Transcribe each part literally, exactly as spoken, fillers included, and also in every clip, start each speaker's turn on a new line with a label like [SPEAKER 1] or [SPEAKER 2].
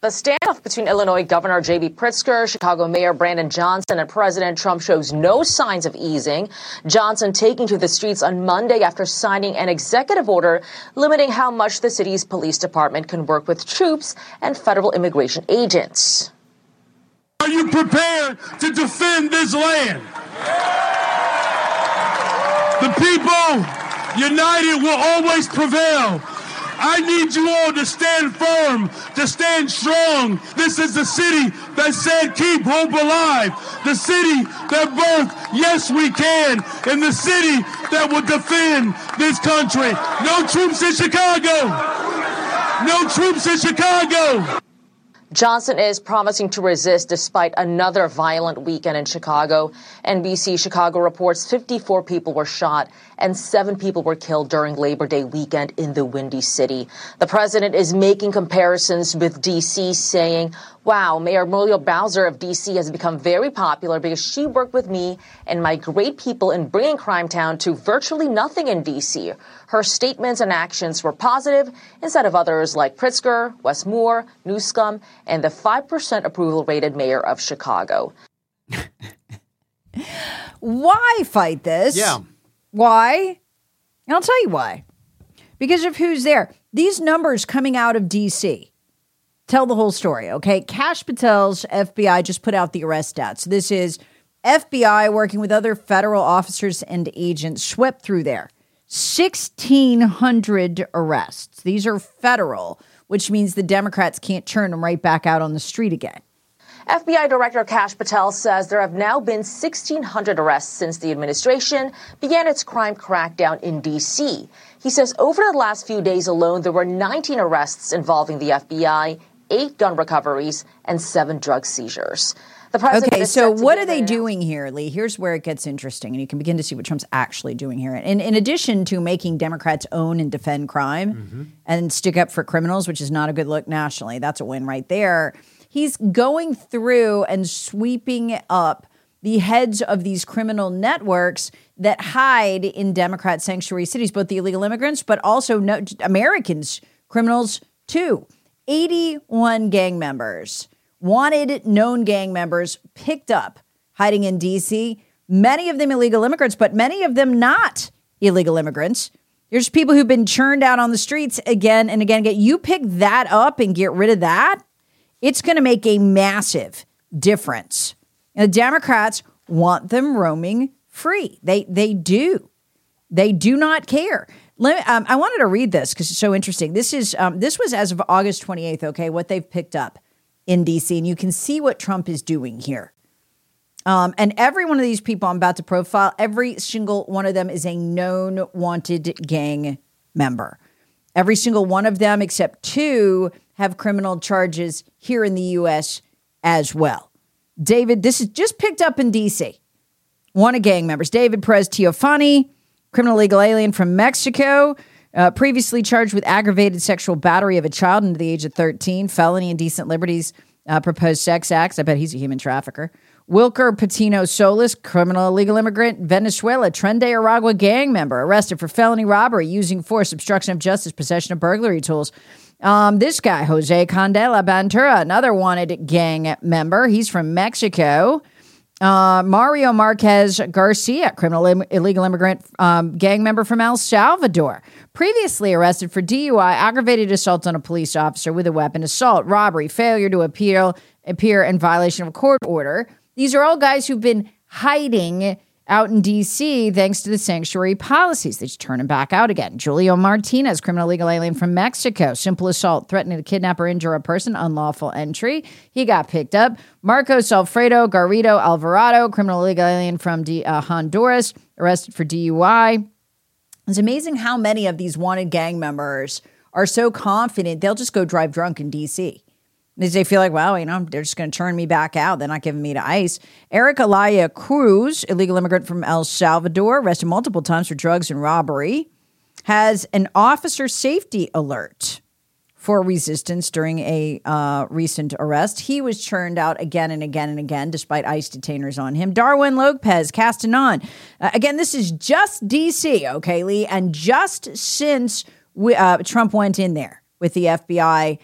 [SPEAKER 1] The standoff between Illinois Governor J B Pritzker, Chicago Mayor Brandon Johnson, and President Trump shows no signs of easing. Johnson taking to the streets on Monday after signing an executive order limiting how much the city's police department can work with troops and federal immigration agents.
[SPEAKER 2] Are you prepared to defend this land? The people united will always prevail. I need you all to stand firm, to stand strong. This is the city that said keep hope alive. The city that birthed yes we can. And the city that will defend this country. No troops in Chicago. No troops in Chicago.
[SPEAKER 1] Johnson is promising to resist despite another violent weekend in Chicago. N B C Chicago reports fifty-four people were shot and seven people were killed during Labor Day weekend in the Windy City. The president is making comparisons with D C, saying, wow, Mayor Muriel Bowser of D C has become very popular because she worked with me and my great people in bringing crime down to virtually nothing in D C. Her statements and actions were positive instead of others like Pritzker, Wes Moore, Newsome, and the five percent approval rated mayor of Chicago.
[SPEAKER 3] Why fight this?
[SPEAKER 4] Yeah.
[SPEAKER 3] Why? And I'll tell you why. Because of who's there. These numbers coming out of D C tell the whole story, okay? Kash Patel's F B I just put out the arrest stats. This is F B I working with other federal officers and agents swept through there. sixteen hundred arrests. These are federal, which means the Democrats can't churn them right back out on the street again.
[SPEAKER 1] F B I Director Kash Patel says there have now been sixteen hundred arrests since the administration began its crime crackdown in D C. He says over the last few days alone, there were nineteen arrests involving the F B I, eight gun recoveries, and seven drug seizures. The president
[SPEAKER 3] okay, so what are they
[SPEAKER 1] now.
[SPEAKER 3] doing here, Lee? Here's where it gets interesting, and you can begin to see what Trump's actually doing here. In, in addition to making Democrats own and defend crime mm-hmm. and stick up for criminals, which is not a good look nationally, that's a win right there. He's going through and sweeping up the heads of these criminal networks that hide in Democrat sanctuary cities, both the illegal immigrants, but also no, Americans, criminals too. eighty-one gang members, wanted known gang members picked up hiding in D C, many of them illegal immigrants, but many of them not illegal immigrants. There's people who've been churned out on the streets again and again. Get you pick that up and get rid of that. It's going to make a massive difference. And the Democrats want them roaming free. They they do. They do not care. Let, um, I wanted to read this because it's so interesting. This is um, this was as of August twenty-eighth, okay, what they've picked up in D C. And you can see what Trump is doing here. Um, and every one of these people I'm about to profile, every single one of them is a known wanted gang member. Every single one of them, except two, have criminal charges here in the U S as well. David, this is just picked up in D C. One of gang members, David Perez Teofani, criminal illegal alien from Mexico, uh, previously charged with aggravated sexual battery of a child under the age of thirteen, felony indecent liberties, uh, proposed sex acts. I bet he's a human trafficker. Wilker Patino Solis, criminal illegal immigrant, Venezuela, Tren de Aragua gang member, arrested for felony robbery, using force, obstruction of justice, possession of burglary tools. Um, this guy, Jose Candela Bantura, another wanted gang member. He's from Mexico. Uh, Mario Marquez Garcia, criminal Im- illegal immigrant um, gang member from El Salvador. Previously arrested for D U I, aggravated assault on a police officer with a weapon, assault, robbery, failure to appeal, appear in violation of a court order. These are all guys who've been hiding out in D C thanks to the sanctuary policies. They just turn him back out again. Julio Martinez, criminal illegal alien from Mexico. Simple assault, threatening to kidnap or injure a person, unlawful entry. He got picked up. Marcos Alfredo Garrido Alvarado, criminal illegal alien from D- uh, Honduras, arrested for D U I. It's amazing how many of these wanted gang members are so confident they'll just go drive drunk in D C They feel like, well, you know, they're just going to turn me back out. They're not giving me to ICE. Eric Alaya Cruz, illegal immigrant from El Salvador, arrested multiple times for drugs and robbery, has an officer safety alert for resistance during a uh, recent arrest. He was churned out again and again and again, despite ICE detainers on him. Darwin Lopez Castanon. Uh, again, this is just D C, okay, Lee? And just since we, uh, Trump went in there with the F B I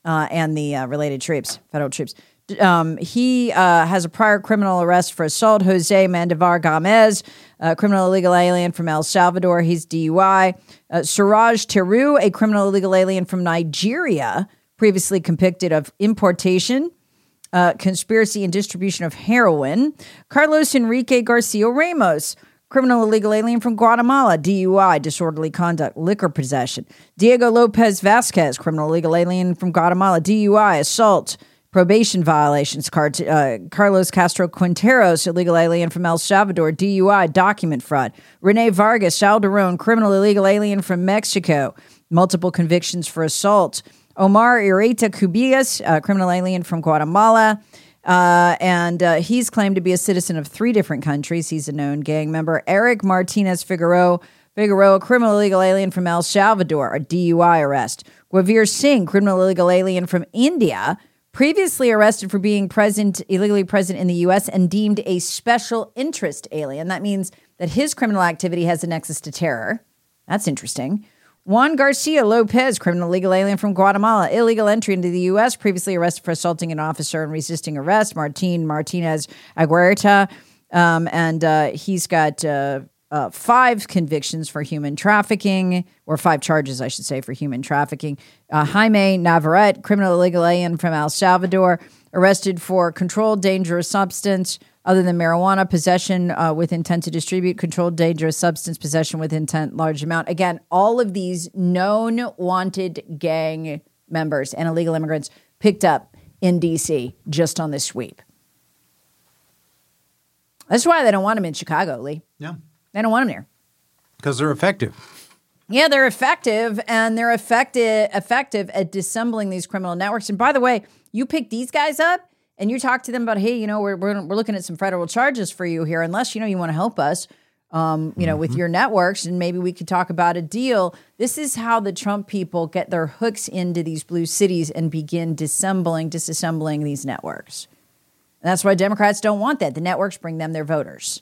[SPEAKER 3] uh, and the uh, related troops, federal troops. Um, he uh, has a prior criminal arrest for assault. Jose Mandavar Gomez, a criminal illegal alien from El Salvador. He's D U I. Uh, Suraj Teru, a criminal illegal alien from Nigeria, previously convicted of importation, uh, conspiracy, and distribution of heroin. Carlos Enrique Garcia Ramos, criminal illegal alien from Guatemala, D U I, disorderly conduct, liquor possession. Diego Lopez Vasquez, criminal illegal alien from Guatemala, D U I, assault, probation violations. Car- uh, Carlos Castro Quinteros, illegal alien from El Salvador, D U I, document fraud. Rene Vargas Calderon, criminal illegal alien from Mexico, multiple convictions for assault. Omar Ireta Cubillas, uh, criminal alien from Guatemala, uh, and uh, he's claimed to be a citizen of three different countries. He's a known gang member. Eric Martinez Figueroa, Figueroa, criminal illegal alien from El Salvador, a D U I arrest. Guavir Singh, criminal illegal alien from India, previously arrested for being present, illegally present in the U S and deemed a special interest alien. That means that his criminal activity has a nexus to terror. That's interesting. Juan Garcia Lopez, criminal illegal alien from Guatemala, illegal entry into the U S, previously arrested for assaulting an officer and resisting arrest. Martin Martinez Aguirreta, um, and uh, he's got uh, uh, five convictions for human trafficking, or five charges, I should say, for human trafficking. Uh, Jaime Navarrete, criminal illegal alien from El Salvador, arrested for controlled dangerous substance other than marijuana, possession uh, with intent to distribute, controlled dangerous substance, possession with intent, large amount. Again, all of these known wanted gang members and illegal immigrants picked up in D C just on this sweep. That's why they don't want them in Chicago, Lee.
[SPEAKER 4] Yeah.
[SPEAKER 3] They don't want them there.
[SPEAKER 4] Because they're effective.
[SPEAKER 3] Yeah, they're effective, and they're effective, effective at dissembling these criminal networks. And by the way, you pick these guys up, and you talk to them about, hey, you know, we're, we're we're looking at some federal charges for you here, unless, you know, you want to help us, um, you know, mm-hmm. with your networks, and maybe we could talk about a deal. This is how the Trump people get their hooks into these blue cities and begin dissembling, disassembling these networks. And that's why Democrats don't want that. The networks bring them their voters.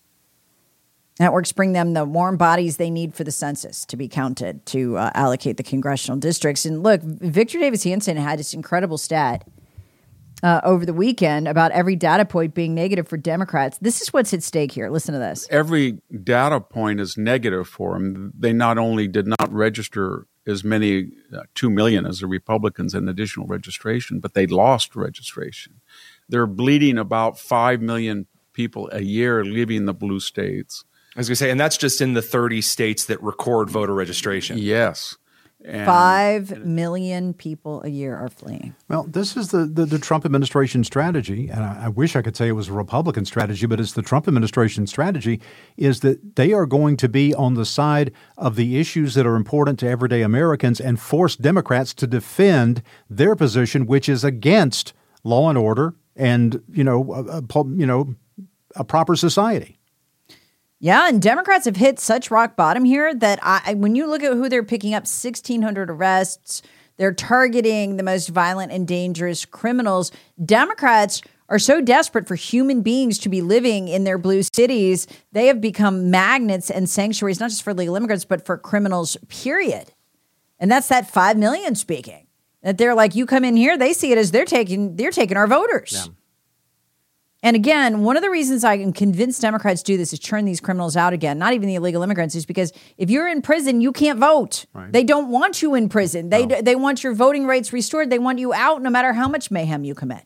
[SPEAKER 3] Networks bring them the warm bodies they need for the census to be counted, to uh, allocate the congressional districts. And look, Victor Davis Hanson had this incredible stat uh, over the weekend about every data point being negative for Democrats. This is what's at stake here. Listen to this.
[SPEAKER 5] Every data point is negative for them. They not only did not register as many, uh, two million as the Republicans in additional registration, but they lost registration. They're bleeding about five million people a year leaving the blue states.
[SPEAKER 6] I was going to say, and that's just in the thirty states that record voter registration.
[SPEAKER 5] Yes. And
[SPEAKER 3] Five million people a year are fleeing.
[SPEAKER 4] Well, this is the, the, the Trump administration strategy, and I, I wish I could say it was a Republican strategy, but it's the Trump administration strategy, is that they are going to be on the side of the issues that are important to everyday Americans and force Democrats to defend their position, which is against law and order and, you know, a, a, you know, a proper society.
[SPEAKER 3] Yeah, and Democrats have hit such rock bottom here that I, when you look at who they're picking up, sixteen hundred arrests, they're targeting the most violent and dangerous criminals. Democrats are so desperate for human beings to be living in their blue cities. They have become magnets and sanctuaries, not just for illegal immigrants, but for criminals, period. And that's that five million speaking. That they're like, you come in here, they see it as they're taking, they're taking our voters. Yeah. And again, one of the reasons I can convince Democrats to do this is churn these criminals out again, not even the illegal immigrants, is because if you're in prison, you can't vote. Right. They don't want you in prison. They no. they want your voting rights restored. They want you out no matter how much mayhem you commit.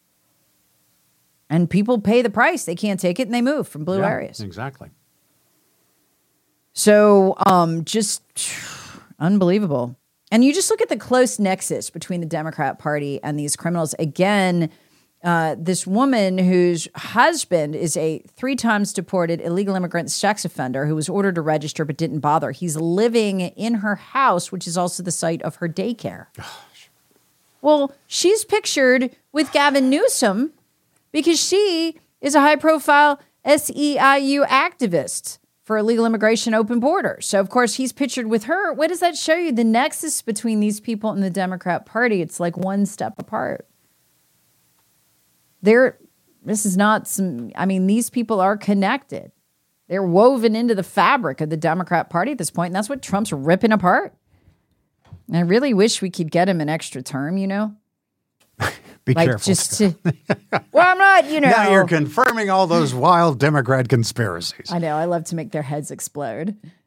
[SPEAKER 3] And people pay the price. They can't take it, and they move from blue
[SPEAKER 4] yeah,
[SPEAKER 3] areas.
[SPEAKER 4] Exactly.
[SPEAKER 3] So um, just unbelievable. And you just look at the close nexus between the Democrat Party and these criminals. Again, Uh, this woman whose husband is a three times deported illegal immigrant sex offender who was ordered to register but didn't bother. He's living in her house, which is also the site of her daycare. Gosh. Well, she's pictured with Gavin Newsom because she is a high-profile S E I U activist for illegal immigration, open borders. So, of course, he's pictured with her. What does that show you? The nexus between these people and the Democrat Party, it's like one step apart. They're, this is not some, I mean, these people are connected. They're woven into the fabric of the Democrat Party at this point, and that's what Trump's ripping apart. And I really wish we could get him an extra term, you know?
[SPEAKER 4] Be
[SPEAKER 3] like
[SPEAKER 4] careful.
[SPEAKER 3] just to, well, I'm not, you know.
[SPEAKER 4] Now you're confirming all those wild Democrat conspiracies.
[SPEAKER 3] I know. I love to make their heads explode.